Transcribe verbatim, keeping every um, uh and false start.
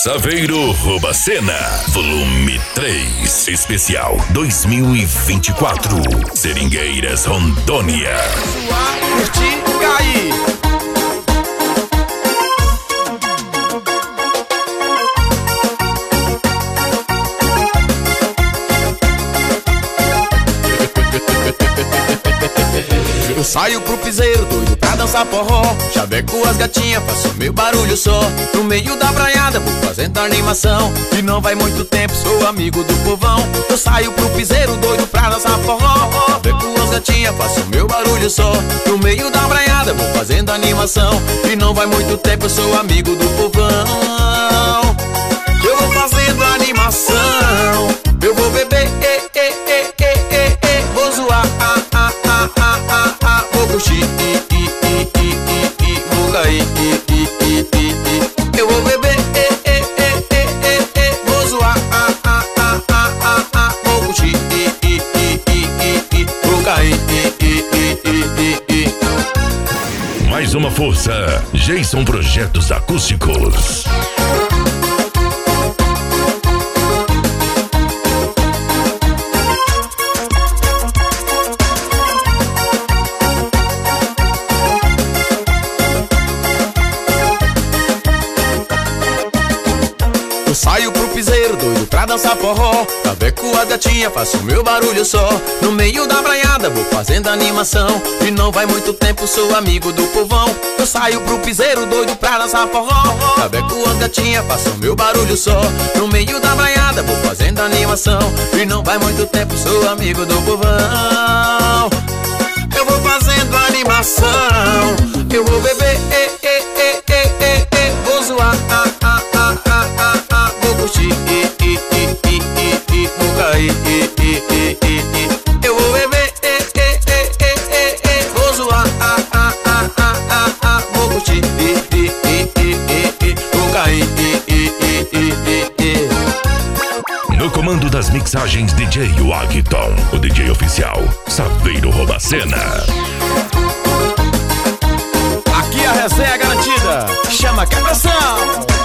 Saveiro rouba cena, volume três, especial dois mil e vinte e quatro, Seringueiras, Rondônia. Curtir, cair. Eu saio pro piseiro, doido pra dançar forró. Chaveco as gatinhas, faço meu barulho só. No meio da braiada, vou fazendo animação. E não vai muito tempo, sou amigo do povão. Eu saio pro piseiro, doido pra dançar forró. Chaveco as gatinhas, faço meu barulho só. No meio da braiada, vou fazendo animação. E não vai muito tempo, eu sou amigo do povão. Eu vou fazendo animação. Eu vou beber, eh, eh, eh, eh, eh, eh. Vou zoar, ah, ah, ah, ah, ah, ah. Vou curtir, i, i, i, i, i, i. Vou cair, i, i, i, i, i. Eu vou beber, eh, eh, eh, eh, eh, eh. Vou zoar, ah, ah, ah, ah, ah, ah. Vou curtir, i, i, i, i, i, i. Vou cair, i, i, i, i, i, i. Mais uma força, Jason Projetos Acústicos. Saio pro piseiro, doido pra dançar forró. Chaveco a gatinha, faço meu barulho só. No meio da braiada, vou fazendo animação. E não vai muito tempo, sou amigo do povão. Eu saio pro piseiro, doido pra dançar forró. Chaveco a gatinha, faço meu barulho só. No meio da braiada, vou fazendo animação. E não vai muito tempo, sou amigo do povão. Eu vou fazendo animação. Eu vou beber, eh, eh, eh, eh, eh, eh. Vou zoar, ah, ah, ah, ah, ah, ah. Vou curtir, i, i, i, i, i, i. Vou cair, i, i, i, i, i. Eu vou beber, eh, eh, eh, eh, eh, eh. Vou zoar, ah, ah, ah, ah, ah, ah. Vou curtir, i, i, i, i, i, i. Vou cair, i, i, i, i, i. No comando das mixagens, D J Wagton, o D J oficial, Saveiro rouba cena. Aqui a resenha é garantida. Chama a pressão.